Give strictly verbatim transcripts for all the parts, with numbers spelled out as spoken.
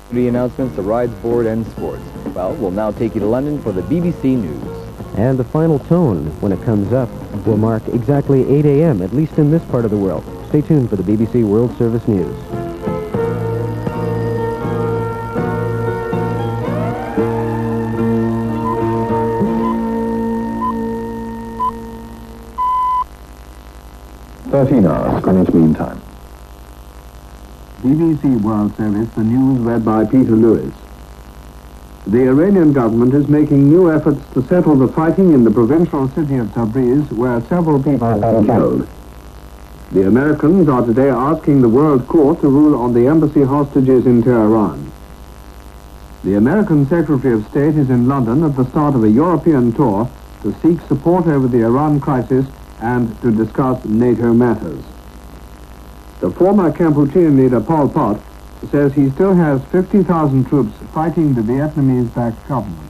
The announcements, the rides, board, and sports. Well, we'll now take you to London for the B B C News. And the final tone, when it comes up, will mark exactly eight a m, at least in this part of the world. Stay tuned for the B B C World Service News. thirteen hours, Greenwich Mean Time. B B C World Service, the news read by Peter Lewis. The Iranian government is making new efforts to settle the fighting in the provincial city of Tabriz, where several people have been killed. The Americans are today asking the World Court to rule on the embassy hostages in Tehran. The American Secretary of State is in London at the start of a European tour to seek support over the Iran crisis and to discuss NATO matters. The former Kampuchean leader Pol Pot says he still has fifty thousand troops fighting the Vietnamese-backed government.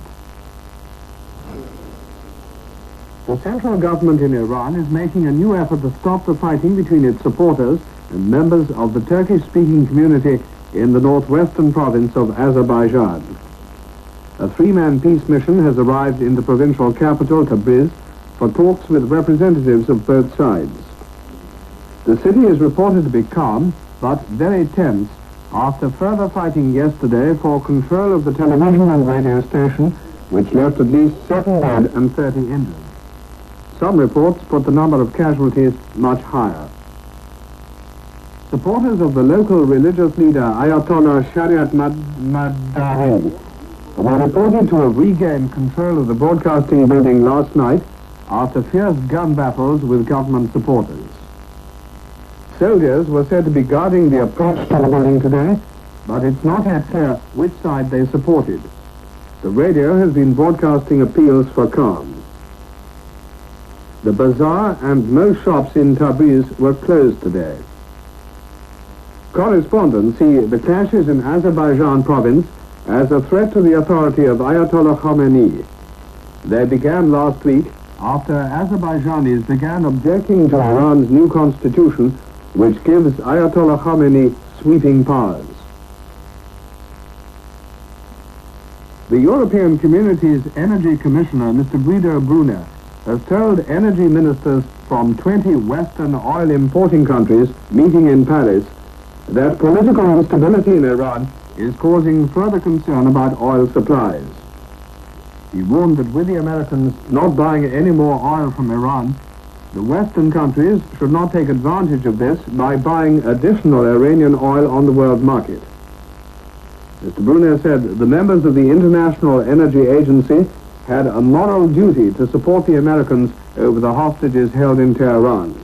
The central government in Iran is making a new effort to stop the fighting between its supporters and members of the Turkish-speaking community in the northwestern province of Azerbaijan. A three-man peace mission has arrived in the provincial capital, Tabriz, for talks with representatives of both sides. The city is reported to be calm, but very tense, after further fighting yesterday for control of the television and radio station, which left at least seven dead and thirty injured. Some reports put the number of casualties much higher. Supporters of the local religious leader Ayatollah Shariat Madari were reported to have regained control of the broadcasting building last night after fierce gun battles with government supporters. Soldiers were said to be guarding the approach to the building today, but it's not yet clear which side they supported. The radio has been broadcasting appeals for calm. The bazaar and most shops in Tabriz were closed today. Correspondents see the clashes in Azerbaijan province as a threat to the authority of Ayatollah Khamenei. They began last week after Azerbaijanis began objecting to Iran's new constitution, which gives Ayatollah Khamenei sweeping powers. The European Community's Energy Commissioner, Mister Guido Brunner, has told energy ministers from twenty Western oil importing countries meeting in Paris that political instability in Iran is causing further concern about oil supplies. He warned that with the Americans not buying any more oil from Iran, the Western countries should not take advantage of this by buying additional Iranian oil on the world market. Mister Brunner said the members of the International Energy Agency had a moral duty to support the Americans over the hostages held in Tehran.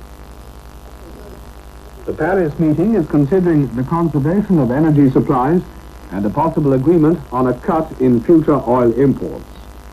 The Paris meeting is considering the conservation of energy supplies and a possible agreement on a cut in future oil imports.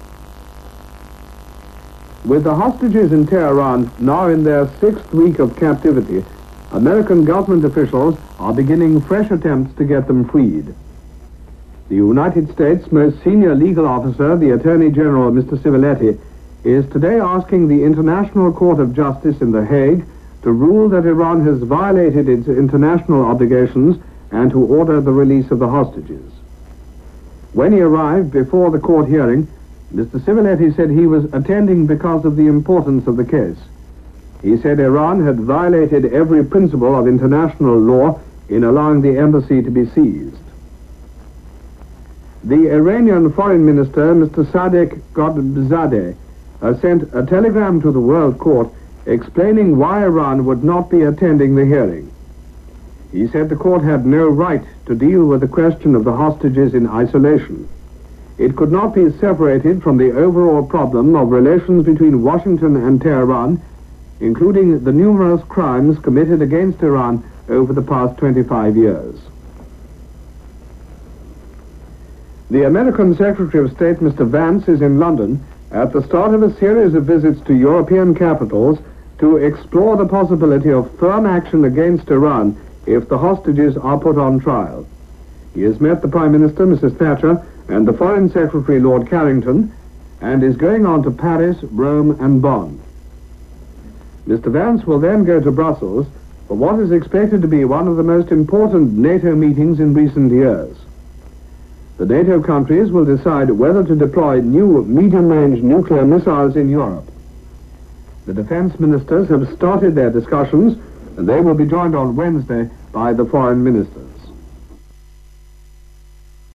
With the hostages in Tehran now in their sixth week of captivity, American government officials are beginning fresh attempts to get them freed. The United States' most senior legal officer, the Attorney General, Mister Civiletti, is today asking the International Court of Justice in The Hague to rule that Iran has violated its international obligations and to order the release of the hostages. When he arrived before the court hearing, Mister Civiletti said he was attending because of the importance of the case. He said Iran had violated every principle of international law in allowing the embassy to be seized. The Iranian Foreign Minister, Mister Sadek Ghodbzadeh, has sent a telegram to the World Court explaining why Iran would not be attending the hearing. He said the court had no right to deal with the question of the hostages in isolation. It could not be separated from the overall problem of relations between Washington and Tehran, including the numerous crimes committed against Iran over the past twenty-five years. The American Secretary of State, Mister Vance, is in London at the start of a series of visits to European capitals to explore the possibility of firm action against Iran if the hostages are put on trial. He has met the Prime Minister, Missus Thatcher, and the Foreign Secretary, Lord Carrington, and is going on to Paris, Rome, and Bonn. Mister Vance will then go to Brussels for what is expected to be one of the most important NATO meetings in recent years. The NATO countries will decide whether to deploy new medium-range nuclear missiles in Europe. The defense ministers have started their discussions, and they will be joined on Wednesday by the foreign ministers.